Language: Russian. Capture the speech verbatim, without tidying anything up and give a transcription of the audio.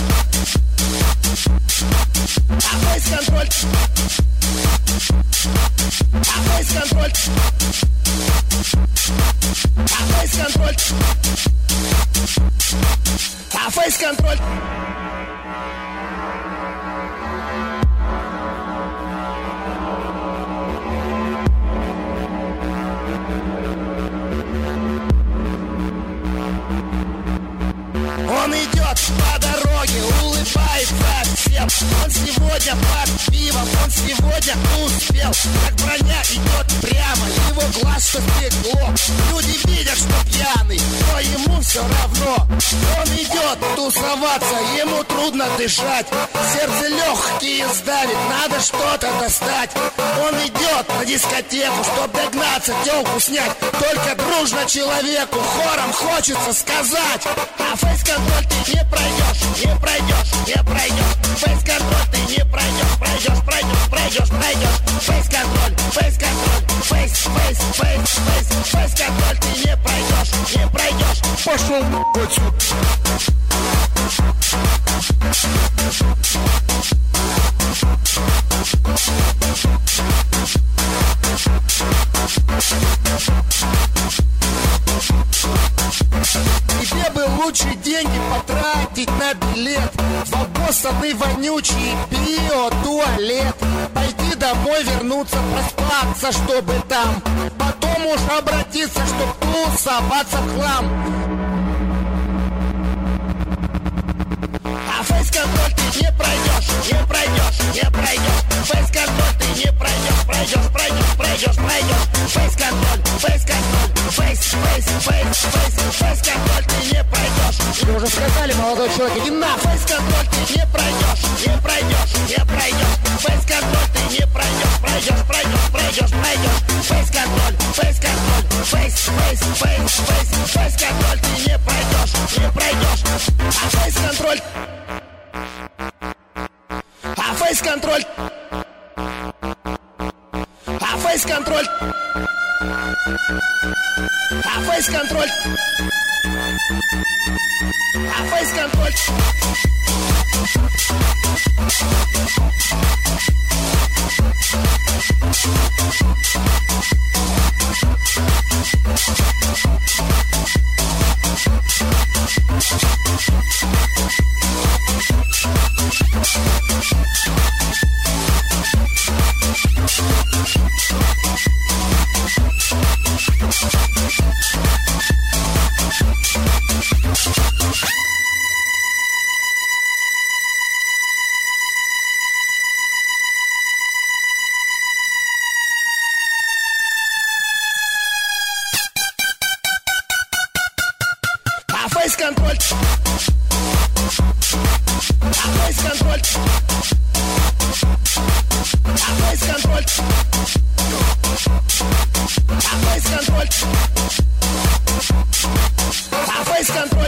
А фейс-контроль. А фейс-контроль. А фейс-контроль. А фейс-контроль. Он идет по дороге, улыбается всем. Он сегодня под пивом, он сегодня успел. Как броня идет прямо, его глаз что стекло. Люди видят, что пьяный, но ему все равно. Он идет тусоваться, ему трудно дышать. Сердце легкие сдавит, надо что-то достать. Он идет на дискотеку, чтоб догнаться, телку снять. Только дружно человеку хором хочется сказать: а фейс-контроль ты не пройдешь, не пройдешь, не пройдешь. Фейс-контроль ты не пройдешь, пройдешь, пройдешь, пройдешь, пройдешь. Фейс-контроль, фейс-контроль, фейс, фейс, фейс, фейс. Фейс-контроль ты не пройдешь, не пройдешь. Пошел отсюда. Тебе бы лучше деньги потратить на билет в обоссанный вонючий биотуалет. Пойти домой, вернуться, проспаться, чтобы там потом уж обратиться, чтоб тусоваться в хлам. А фейс-контроль ты не пройдешь, не пройдешь, не пройдешь. Фейс-контроль ты не пройдешь, пройдешь, пройдешь, пройдешь, пройдешь. Фейс-контроль, фейс-контроль, фейс, фейс, фейс, фейс. Фейс-контроль ты не пройдешь. Вы уже сказали, молодой человек, иди на. Фейс-контроль ты не пройдешь, не пройдешь, не пройдешь. Фейс-контроль ты не пройдешь, пройдешь, пройдешь, пройдешь, пройдешь. Фейс-контроль, фейс-контроль, фейс, фейс, фейс, фейс. Фейс-контроль ты не пройдешь, не пройдешь. А фейс-контроль. А фейс-контроль. А фейс-контроль. А фейс-контроль. А фейс-контроль. А фейс-контроль. А фейс-контроль. А фейс-контроль. А фейс-контроль. А фейс-контроль.